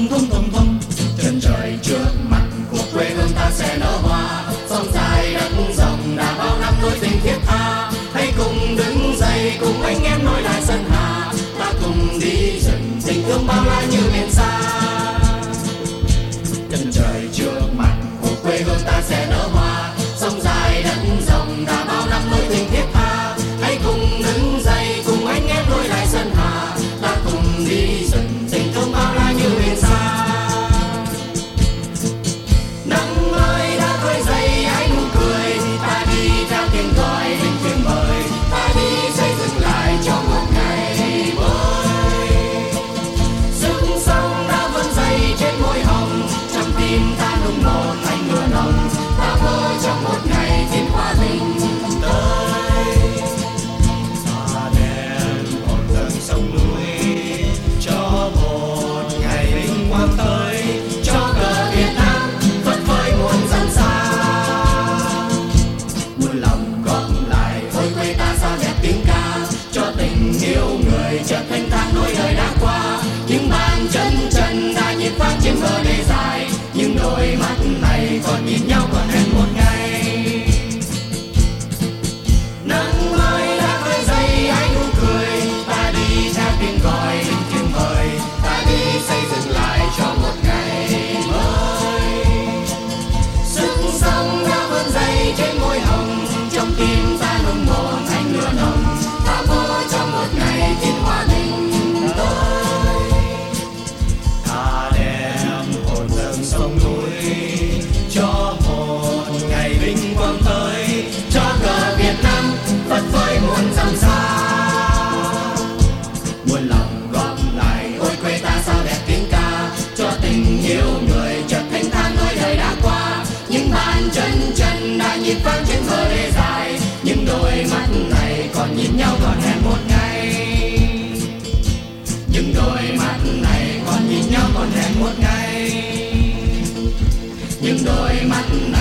thum thum. Chân trời trước mặt của quê hương ta sẽ nở hoa, sông dài đất rộng đã bao năm nối tình thiết tha. Hãy cùng đứng dậy cùng anh em nối lại sân Hà, ta cùng đi dần tình thương bao la như biển xa. Chân trời trước mặt của quê hương ta sẽ nở hoa, sông dài đất rộng đã bao năm nối tình thiết tha. Hãy cùng đứng dậy cùng anh em nối lại sân Hà, ta cùng đi dần tình thương bao la như biển xa. Nắng ơi đã khơi dậy hãy nụ cười, ta đi theo tiếng gọi lên tiếng mời, ta đi xây dựng lại cho một ngày mới. Sức sống đã vươn dậy trên môi hồng, trong tim ta nung một thành lửa nồng, ta mơ trong một ngày thiên hòa bình tới. Ta đem hồn dâng sông núi cho một ngày vinh quang tới, cho cờ Việt Nam phất phới muôn dặm xa. Muôn lòng góp lại ôi quê ta sao đẹp tiếng ca, cho tình yêu người chợt thanh thang nỗi đời đã qua. Những bàn chân trần đã nhịp vang trên bờ đê dài, những đôi mắt này còn nhìn nhau còn hẹn một ngày. Nắng mới đã khơi dậy hãy nụ cười, ta đi theo tiếng gọi lên tiếng mời, ta đi xây dựng lại cho một ngày mới. Sức sống đã vươn dậy trên môi hồng, trong tim ta nung một thành lửa nồng, ta mơ trong một ngày thiên hòa bình tới. Ta đem hồn dâng sông núi cho một ngày vinh quang tới, cho cờ Việt Nam phất phới muôn dặm xa. Muôn lòng góp lại ôi quê ta sao đẹp tiếng ca, cho tình yêu người chợt thanh thang nỗi đời đã qua. Những bàn chân trần đã nhịp vang trên bờ đê dài, những đôi mắt này còn nhìn nhau còn hẹn một ngày. Những đôi mắt này còn nhìn nhau còn hẹn một ngày. Những đôi mắt này